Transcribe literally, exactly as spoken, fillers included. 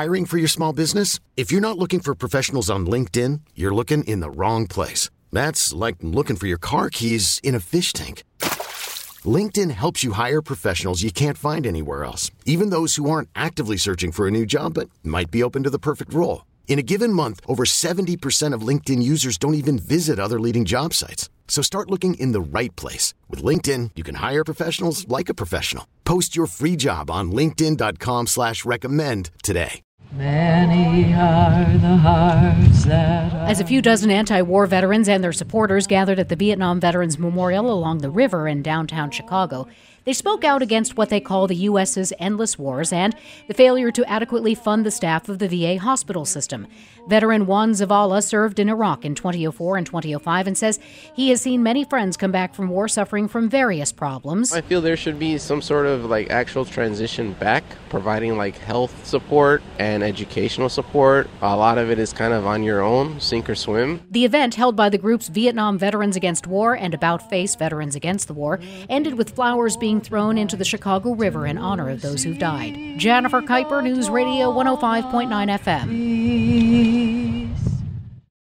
Hiring for your small business? If you're not looking for professionals on LinkedIn, you're looking in the wrong place. That's like looking for your car keys in a fish tank. LinkedIn helps you hire professionals you can't find anywhere else, even those who aren't actively searching for a new job but might be open to the perfect role. In a given month, over seventy percent of LinkedIn users don't even visit other leading job sites. So start looking in the right place. With LinkedIn, you can hire professionals like a professional. Post your free job on linkedin.com slash recommend today. Many are the hearts that are... As a few dozen anti-war veterans and their supporters gathered at the Vietnam Veterans Memorial along the river in downtown Chicago, they spoke out against what they call the U S's endless wars and the failure to adequately fund the staff of the V A hospital system. Veteran Juan Zavala served in Iraq in twenty oh four and twenty oh five and says he has seen many friends come back from war suffering from various problems. I feel there should be some sort of like actual transition back, providing like health support and educational support. A lot of it is kind of on your own, sink or swim. The event, held by the groups Vietnam Veterans Against War and About Face Veterans Against the War, ended with flowers being thrown into the Chicago River in honor of those who've died. Jennifer Kuiper, News Radio one oh five point nine F M.